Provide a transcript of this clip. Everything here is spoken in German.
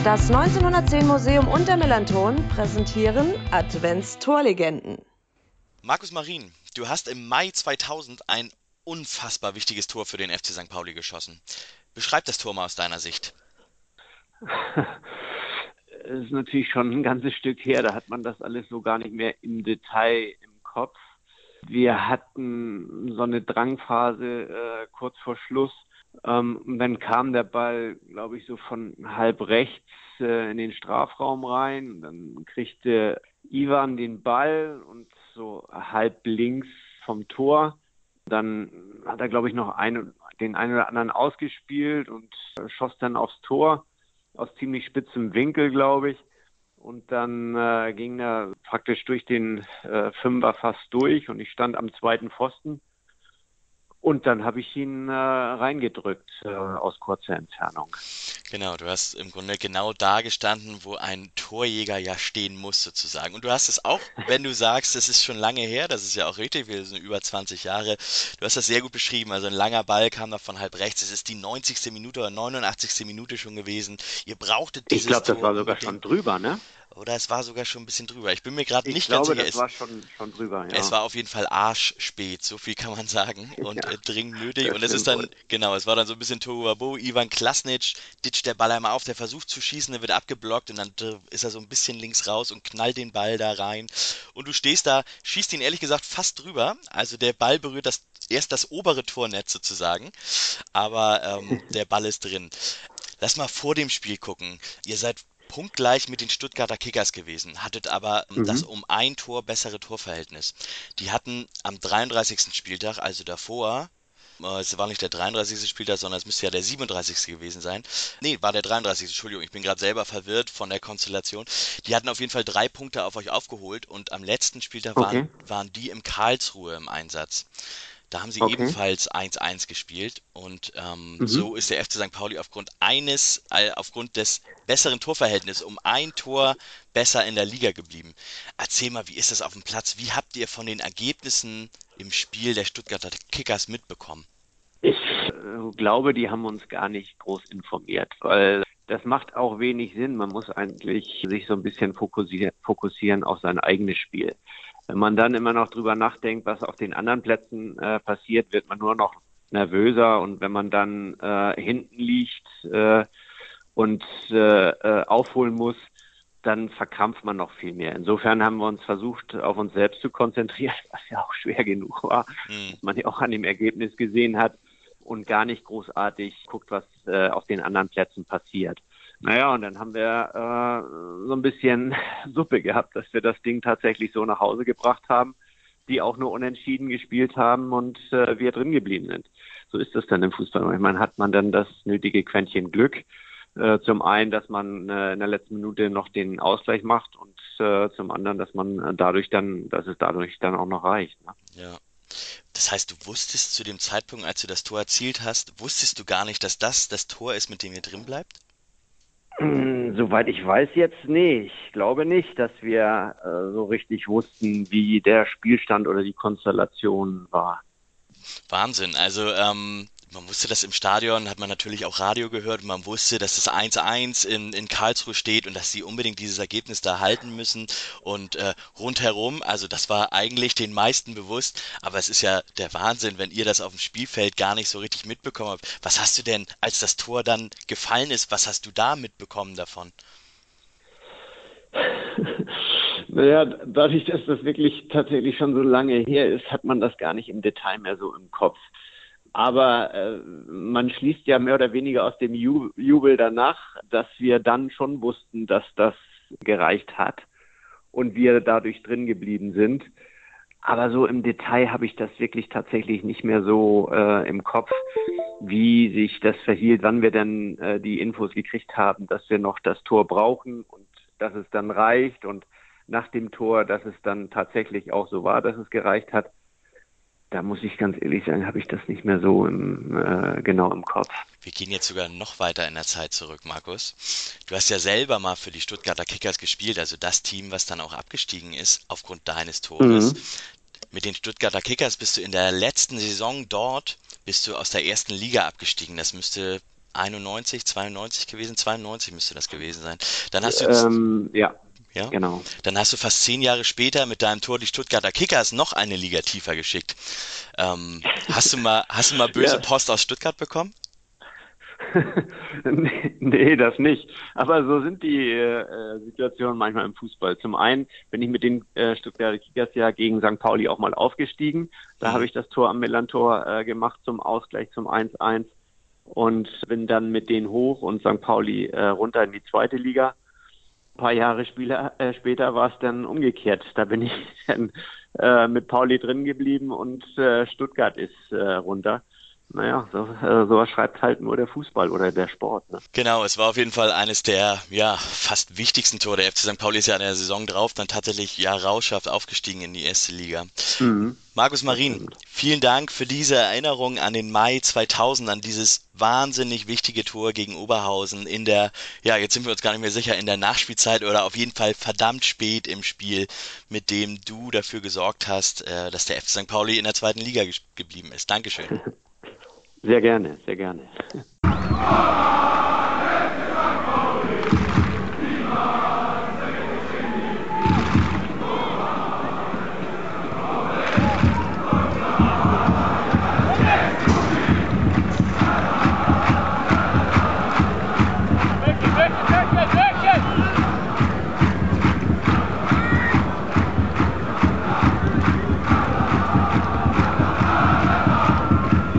Das 1910 Museum und der Melanton präsentieren Advents-Torlegenden. Markus Marin, du hast im Mai 2000 ein unfassbar wichtiges Tor für den FC St. Pauli geschossen. Beschreib das Tor mal aus deiner Sicht. Es ist natürlich schon ein ganzes Stück her, da hat man das alles so gar nicht mehr im Detail im Kopf. Wir hatten so eine Drangphase kurz vor Schluss. Und dann kam der Ball, glaube ich, so von halb rechts in den Strafraum rein. Und dann kriegte Ivan den Ball und so halb links vom Tor. Dann hat er, glaube ich, noch den einen oder anderen ausgespielt und schoss dann aufs Tor aus ziemlich spitzem Winkel, glaube ich. Und dann ging er praktisch durch den Fünfer fast durch und ich stand am zweiten Pfosten. Und dann habe ich ihn reingedrückt aus kurzer Entfernung. Genau, du hast im Grunde genau da gestanden, wo ein Torjäger ja stehen muss, sozusagen. Und du hast es auch, wenn du sagst, es ist schon lange her, das ist ja auch richtig, wir sind über 20 Jahre, du hast das sehr gut beschrieben. Also ein langer Ball kam da von halb rechts, es ist die 90. Minute oder 89. Minute schon gewesen. Ihr brauchtet Ich dieses glaube, das Tor war sogar unbedingt. schon drüber, ne? Oder es war sogar schon ein bisschen drüber. Ich bin mir gerade Ich nicht ganz glaube, sicher. das war schon drüber, Es ja. war auf jeden Fall arschspät, so viel kann man sagen, und Ja, dringend nötig. das Und es ist stimmt dann, wohl. genau, es war dann so ein bisschen Tohuwabohu. Ivan Klasnic ditcht der Ball einmal auf, der versucht zu schießen, der wird abgeblockt und dann ist er so ein bisschen links raus und knallt den Ball da rein. Und du stehst da, schießt ihn ehrlich gesagt fast drüber. Also der Ball berührt erst das obere Tornetz sozusagen, aber der Ball ist drin. Lass mal vor dem Spiel gucken. Ihr seid punktgleich mit den Stuttgarter Kickers gewesen, hattet aber das Mhm. um ein Tor bessere Torverhältnis. Die hatten am 33. Spieltag, also davor, es war nicht der 33. Spieltag, sondern es müsste ja der 37. gewesen sein. Nee, war der 33. Entschuldigung, ich bin gerade selber verwirrt von der Konstellation. Die hatten auf jeden Fall 3 Punkte auf euch aufgeholt und am letzten Spieltag Okay, waren die im Karlsruhe im Einsatz. Da haben sie okay. ebenfalls 1-1 gespielt und so Mhm. ist der FC St. Pauli aufgrund des besseren Torverhältnisses um ein Tor besser in der Liga geblieben. Erzähl mal, wie ist das auf dem Platz? Wie habt ihr von den Ergebnissen im Spiel der Stuttgarter Kickers mitbekommen? Ich glaube, die haben uns gar nicht groß informiert, weil das macht auch wenig Sinn. Man muss eigentlich sich so ein bisschen fokussieren auf sein eigenes Spiel. Wenn man dann immer noch drüber nachdenkt, was auf den anderen Plätzen passiert, wird man nur noch nervöser. Und wenn man dann hinten liegt und aufholen muss, dann verkrampft man noch viel mehr. Insofern haben wir uns versucht, auf uns selbst zu konzentrieren, was ja auch schwer genug war, Hm. was man ja auch an dem Ergebnis gesehen hat und gar nicht großartig guckt, was auf den anderen Plätzen passiert. Naja, und dann haben wir so ein bisschen Suppe gehabt, dass wir das Ding tatsächlich so nach Hause gebracht haben, die auch nur unentschieden gespielt haben und wir drin geblieben sind. So ist das dann im Fußball. Manchmal hat man dann das nötige Quäntchen Glück. Zum einen, dass man in der letzten Minute noch den Ausgleich macht und zum anderen, dass es dadurch dann auch noch reicht. Ne? Ja. Das heißt, du wusstest zu dem Zeitpunkt, als du das Tor erzielt hast, wusstest du gar nicht, dass das Tor ist, mit dem ihr drin bleibt? Soweit ich weiß jetzt nicht. Ich glaube nicht, dass wir so richtig wussten, wie der Spielstand oder die Konstellation war. Wahnsinn. Also, man wusste das im Stadion, hat man natürlich auch Radio gehört und man wusste, dass das 1-1 in Karlsruhe steht und dass sie unbedingt dieses Ergebnis da halten müssen. Und rundherum, also das war eigentlich den meisten bewusst, aber es ist ja der Wahnsinn, wenn ihr das auf dem Spielfeld gar nicht so richtig mitbekommen habt. Was hast du denn, als das Tor dann gefallen ist, was hast du da mitbekommen davon? Naja, dadurch, dass das wirklich tatsächlich schon so lange her ist, hat man das gar nicht im Detail mehr so im Kopf. Aber man schließt ja mehr oder weniger aus dem Jubel danach, dass wir dann schon wussten, dass das gereicht hat und wir dadurch drin geblieben sind. Aber so im Detail habe ich das wirklich tatsächlich nicht mehr so im Kopf, wie sich das verhielt, wann wir denn die Infos gekriegt haben, dass wir noch das Tor brauchen und dass es dann reicht und nach dem Tor, dass es dann tatsächlich auch so war, dass es gereicht hat. Da muss ich ganz ehrlich sagen, habe ich das nicht mehr so genau im Kopf. Wir gehen jetzt sogar noch weiter in der Zeit zurück, Markus. Du hast ja selber mal für die Stuttgarter Kickers gespielt, also das Team, was dann auch abgestiegen ist aufgrund deines Tores. Mhm. Mit den Stuttgarter Kickers bist du in der letzten Saison dort, bist du aus der ersten Liga abgestiegen. Das müsste 91, 92 gewesen, 92 müsste das gewesen sein. Dann hast du, Ja, ja, genau. dann hast du fast 10 Jahre später mit deinem Tor die Stuttgarter Kickers noch eine Liga tiefer geschickt. Hast du mal böse Ja. Post aus Stuttgart bekommen? Nee, das nicht. Aber so sind die Situationen manchmal im Fußball. Zum einen bin ich mit den Stuttgarter Kickers ja gegen St. Pauli auch mal aufgestiegen. Da habe Mhm. ich das Tor am Millantor gemacht zum Ausgleich zum 1:1 und bin dann mit denen hoch und St. Pauli runter in die zweite Liga. Ein paar Jahre später war es dann umgekehrt. Da bin ich dann mit Pauli drin geblieben und Stuttgart ist runter. Naja, sowas schreibt halt nur der Fußball oder der Sport. Ne? Genau, es war auf jeden Fall eines der, ja, fast wichtigsten Tore. Der FC St. Pauli ist ja in der Saison drauf dann tatsächlich, ja, rauschhaft aufgestiegen in die erste Liga. Mhm, Markus das Marin, stimmt. vielen Dank für diese Erinnerung an den Mai 2000, an dieses wahnsinnig wichtige Tor gegen Oberhausen in der, ja, jetzt sind wir uns gar nicht mehr sicher, in der Nachspielzeit oder auf jeden Fall verdammt spät im Spiel, mit dem du dafür gesorgt hast, dass der FC St. Pauli in der zweiten Liga geblieben ist. Dankeschön. Sehr gerne, sehr gerne.